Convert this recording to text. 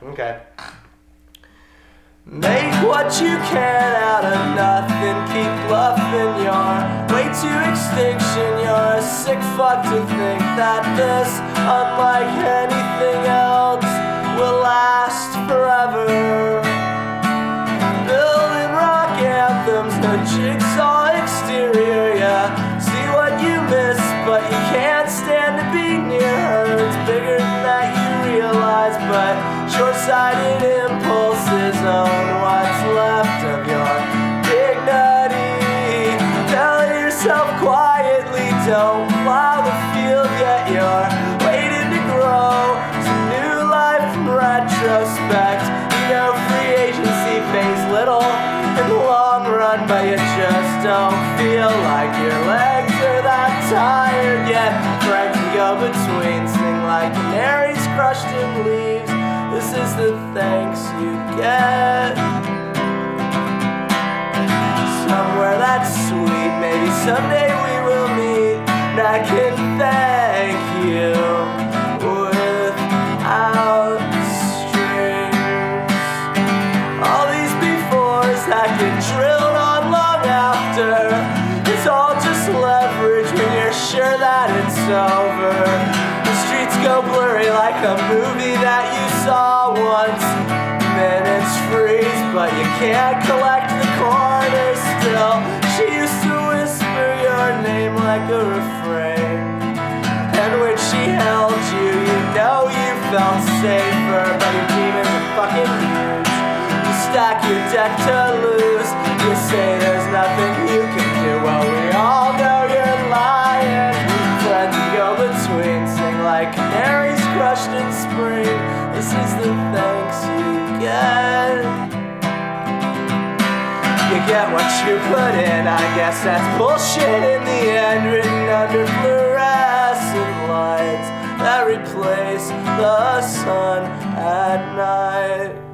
Okay. Make what you can out of nothing. Keep bluffing your way to extinction. You're a sick fuck to think that this, unlike anything else, will last forever. Building rock anthems, no jigsaw exterior. Yeah, see what you miss, but you can't stand to be near her. It's bigger than that you realize, but short-sighted impulses own what's left of your dignity. Tell yourself quietly, don't plow the field yet. You're waiting to grow some new life from retrospect. You know free agency pays little in the long run, but you just don't feel like your legs are that tired yet. Friends go between, sing like canaries crushed in leaves. This is the thanks you get. Somewhere that's sweet, maybe someday we will meet, and I can thank you without strings. All these befores that get drilled on long after, it's all just leverage when you're sure that it's over. The streets go blurry like a movie that you saw once. Minutes freeze, but you can't collect the corners still. She used to whisper your name like a refrain, and when she held you, you know you felt safer. But your demons are fucking huge. You stack your deck to lose. You say there's nothing you can do. Well, we all know you're lying. Friends go between, sing like canaries crushed in spring. This is the thanks you get. You get what you put in, I guess that's bullshit in the end. Written under fluorescent lights that replace the sun at night.